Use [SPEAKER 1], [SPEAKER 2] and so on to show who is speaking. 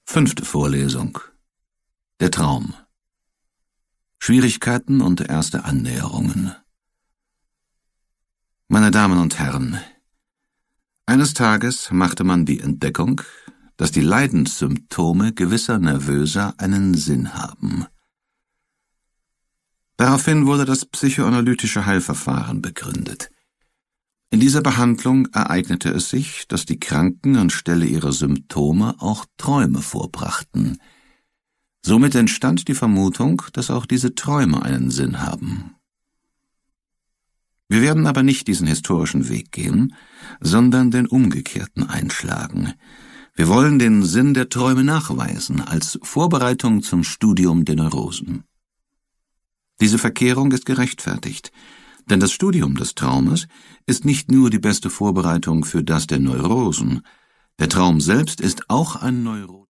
[SPEAKER 1] 5. Vorlesung. Der Traum. Schwierigkeiten und erste Annäherungen. Meine Damen und Herren, eines Tages machte man die Entdeckung, dass die Leidenssymptome gewisser Nervöser einen Sinn haben. Daraufhin wurde das psychoanalytische Heilverfahren begründet. In dieser Behandlung ereignete es sich, dass die Kranken anstelle ihrer Symptome auch Träume vorbrachten. Somit entstand die Vermutung, dass auch diese Träume einen Sinn haben. Wir werden aber nicht diesen historischen Weg gehen, sondern den umgekehrten einschlagen. Wir wollen den Sinn der Träume nachweisen, als Vorbereitung zum Studium der Neurosen. Diese Verkehrung ist gerechtfertigt, denn das Studium des Traumes ist nicht nur die beste Vorbereitung für das der Neurosen. Der Traum selbst ist auch ein Neuron.